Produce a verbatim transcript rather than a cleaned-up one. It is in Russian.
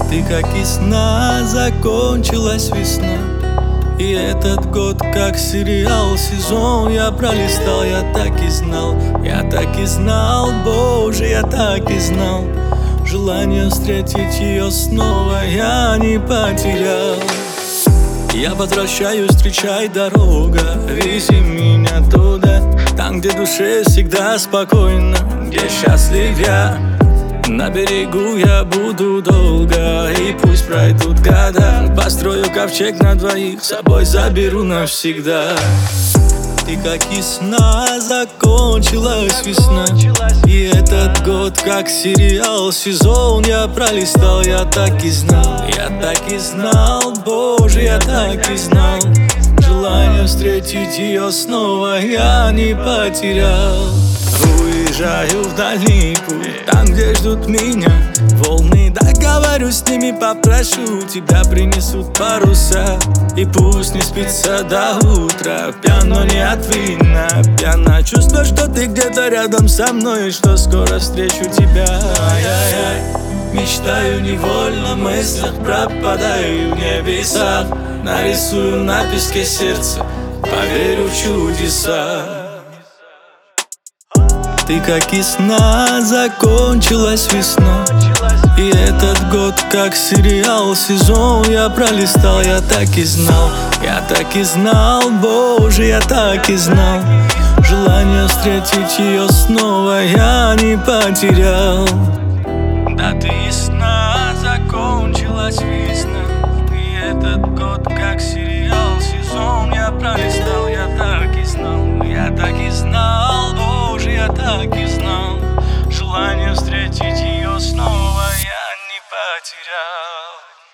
Ты как из сна, закончилась весна. И этот год как сериал, сезон я пролистал. Я так и знал, я так и знал, Боже, я так и знал. Желание встретить ее снова я не потерял. Я возвращаюсь, встречай, дорога, вези меня туда, там, где душе всегда спокойно, где счастлив я. На берегу я буду долго, и пусть пройдут года. Построю ковчег на двоих, с собой заберу навсегда. Ты как из сна, закончилась весна. И этот год как сериал, сезон я пролистал. Я так и знал, я так и знал, Боже, я так и знал. Желание встретить ее снова я не потерял. Уезжаю в дальний путь, там, где ждут меня волны. Договорюсь с ними, попрошу, тебя принесут паруса. И пусть не спится до утра, пьяно не от вина. Пьяно чувство, что ты где-то рядом со мной, и что скоро встречу тебя. Ай-яй-яй. Мечтаю невольно, в мыслях пропадаю в небесах. Нарисую на песке сердце, поверю в чудеса. Ты как из сна, закончилась весна. И этот год как сериал, сезон я пролистал. Я так и знал, я так и знал, Боже, я так и знал. Желание встретить ее снова я не потерял. Да ты из сна, закончилась весна. И этот год как сериал, сезон я пролистал. Я так и знал, я так и знал, Боже, я так и знал. Желание встретить ее снова я не потерял.